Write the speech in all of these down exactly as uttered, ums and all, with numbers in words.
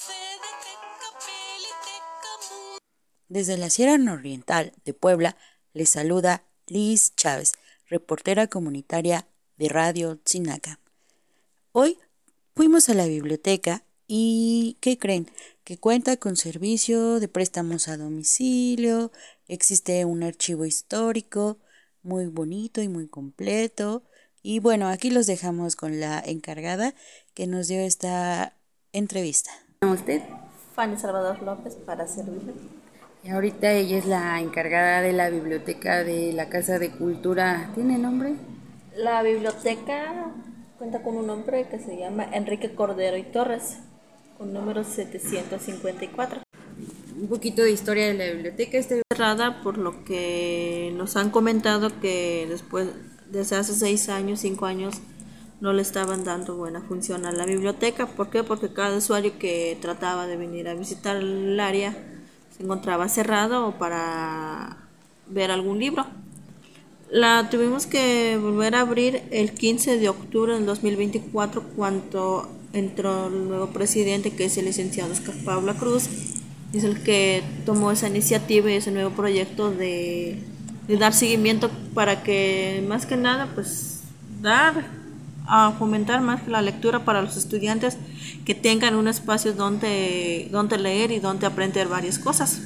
Desde la Sierra Nororiental de Puebla les saluda Liz Chávez, reportera comunitaria de Radio Tzinaca. Hoy fuimos a la biblioteca y ¿qué creen? Que cuenta con servicio de préstamos a domicilio, existe un archivo histórico muy bonito y muy completo. Y bueno, aquí los dejamos con la encargada que nos dio esta entrevista. ¿Usted? Fanny Salvador López, para servirle. Y ahorita ella es la encargada de la biblioteca de la Casa de Cultura. ¿Tiene nombre? La biblioteca cuenta con un nombre que se llama Enrique Cordero y Torres, con número setecientos cincuenta y cuatro. Un poquito de historia de la biblioteca. Está cerrada por lo que nos han comentado que después, desde hace seis años, cinco años, no le estaban dando buena función a la biblioteca. ¿Por qué? Porque cada usuario que trataba de venir a visitar el área se encontraba cerrado o para ver algún libro. La tuvimos que volver a abrir el quince de octubre del dos mil veinticuatro cuando entró el nuevo presidente, que es el licenciado Oscar Paula Cruz. Es el que tomó esa iniciativa y ese nuevo proyecto de, de dar seguimiento para que más que nada pues dar a fomentar más la lectura para los estudiantes, que tengan un espacio donde, donde leer y donde aprender varias cosas.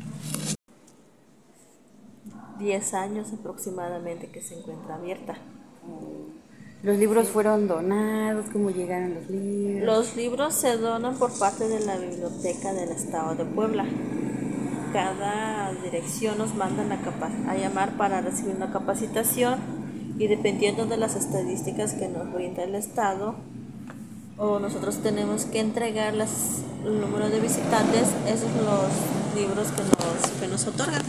Diez años aproximadamente que se encuentra abierta. ¿Los libros sí. fueron donados? ¿Cómo llegaron los libros? Los libros se donan por parte de la Biblioteca del Estado de Puebla. Cada dirección nos mandan a, capa- a llamar para recibir una capacitación, y dependiendo de las estadísticas que nos brinda el Estado, o nosotros tenemos que entregar las, el número de visitantes, esos son los libros que nos, que nos otorgan.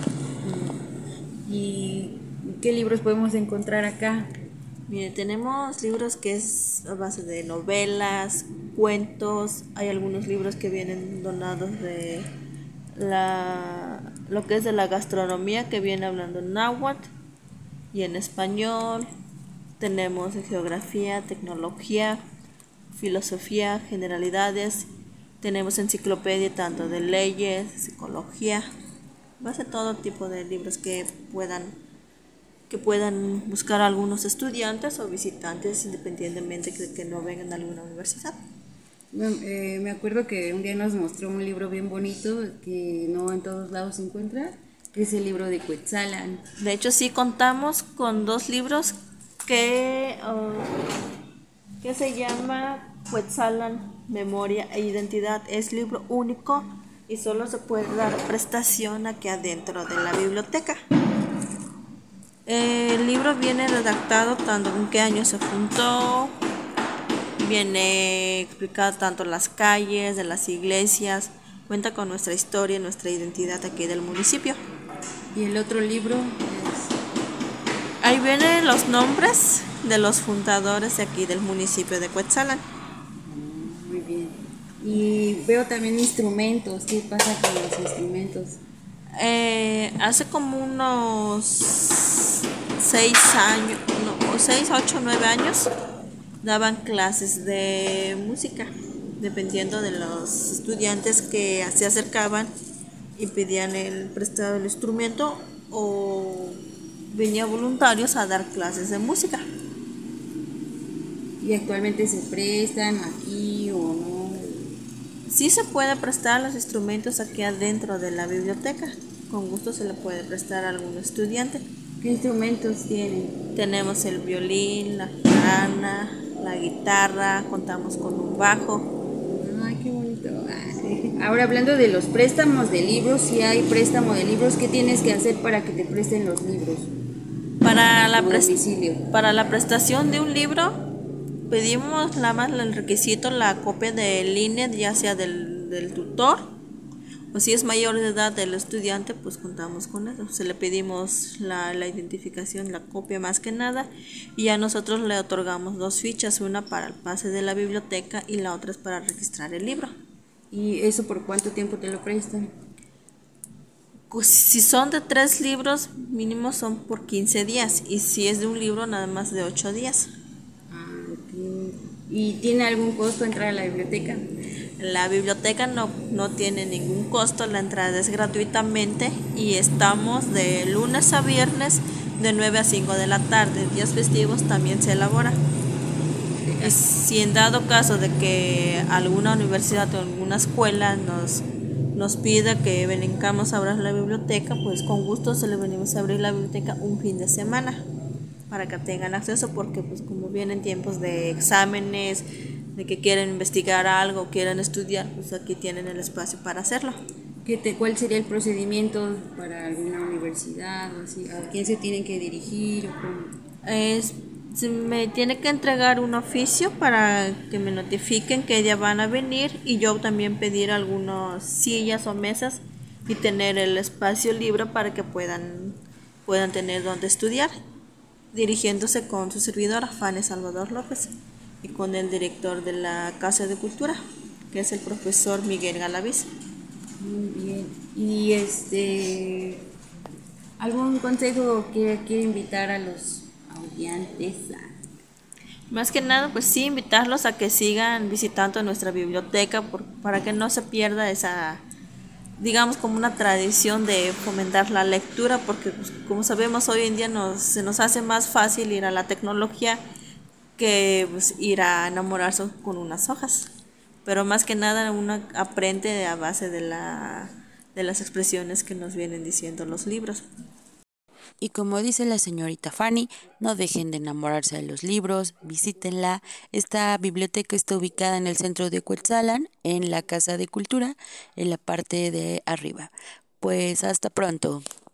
¿Y qué libros podemos encontrar acá? Mire, tenemos libros que es a base de novelas, cuentos. Hay algunos libros que vienen donados de la, lo que es de la gastronomía, que viene hablando en náhuatl y en español. Tenemos de geografía, tecnología, filosofía, generalidades. Tenemos enciclopedia tanto de leyes, psicología. Va a ser todo tipo de libros que puedan que puedan buscar algunos estudiantes o visitantes, independientemente de que no vengan a alguna universidad. Eh, me acuerdo que un día nos mostró un libro bien bonito que no en todos lados se encuentra, que es el libro de Cuetzalan. De hecho, sí contamos con dos libros que, uh, que se llama Cuetzalan, Memoria e Identidad. Es libro único y solo se puede dar prestación aquí adentro de la biblioteca. El libro viene redactado tanto en qué año se fundó, viene explicado tanto las calles, de las iglesias, cuenta con nuestra historia, nuestra identidad aquí del municipio. ¿Y el otro libro es? Ahí vienen los nombres de los fundadores de aquí del municipio de Cuetzalan. Muy bien. Y veo también instrumentos. ¿Qué pasa con los instrumentos? Eh, hace como unos seis años, no, seis, ocho, nueve años daban clases de música, dependiendo de los estudiantes que se acercaban y pedían el prestado del instrumento, o venían voluntarios a dar clases de música. ¿Y actualmente se prestan aquí o no? Sí se puede prestar los instrumentos aquí adentro de la biblioteca. Con gusto se le puede prestar a algún estudiante. ¿Qué instrumentos tienen? Tenemos el violín, la jarana, la guitarra, contamos con un bajo. Ay, qué bonito. Ah, sí. Ahora, hablando de los préstamos de libros, si hay préstamo de libros, ¿qué tienes que hacer para que te presten los libros? Para la, pres- para la prestación de un libro, pedimos nada más el requisito, la copia de línea, ya sea del, del tutor, o si es mayor de edad del estudiante, pues contamos con eso. Se le pedimos la, la identificación, la copia más que nada, y a nosotros le otorgamos dos fichas, una para el pase de la biblioteca y la otra es para registrar el libro. ¿Y eso por cuánto tiempo te lo prestan? Pues si son de tres libros, mínimo son por quince días, y si es de un libro, nada más de ocho días. Ah, ok. ¿Y tiene algún costo entrar a la biblioteca? La biblioteca no, no tiene ningún costo, la entrada es gratuitamente y estamos de lunes a viernes de nueve a cinco de la tarde. Días festivos también se elabora. Y si en dado caso de que alguna universidad o alguna escuela nos, nos pida que vengamos a abrir la biblioteca, pues con gusto se le venimos a abrir la biblioteca un fin de semana para que tengan acceso, porque pues como vienen tiempos de exámenes, de que quieren investigar algo, quieren estudiar, pues aquí tienen el espacio para hacerlo. ¿Qué te, ¿Cuál sería el procedimiento para alguna universidad o así? ¿A quién se tienen que dirigir o cómo? Es, se me tiene que entregar un oficio para que me notifiquen que ya van a venir y yo también pedir algunas sillas o mesas y tener el espacio libre para que puedan, puedan tener donde estudiar, dirigiéndose con su servidora Fanny Salvador López y con el director de la Casa de Cultura, que es el profesor Miguel Galaviz. Muy bien. Y este, ¿algún consejo que quiere invitar a los audientes? Más que nada, pues sí, invitarlos a que sigan visitando nuestra biblioteca por, para que no se pierda esa, digamos, como una tradición de fomentar la lectura, porque pues, como sabemos hoy en día nos, se nos hace más fácil ir a la tecnología que pues, ir a enamorarse con unas hojas. Pero más que nada uno aprende a base de, la, de las expresiones que nos vienen diciendo los libros. Y como dice la señorita Fanny, no dejen de enamorarse de los libros, visítenla. Esta biblioteca está ubicada en el centro de Cuetzalan, en la Casa de Cultura, en la parte de arriba. Pues hasta pronto.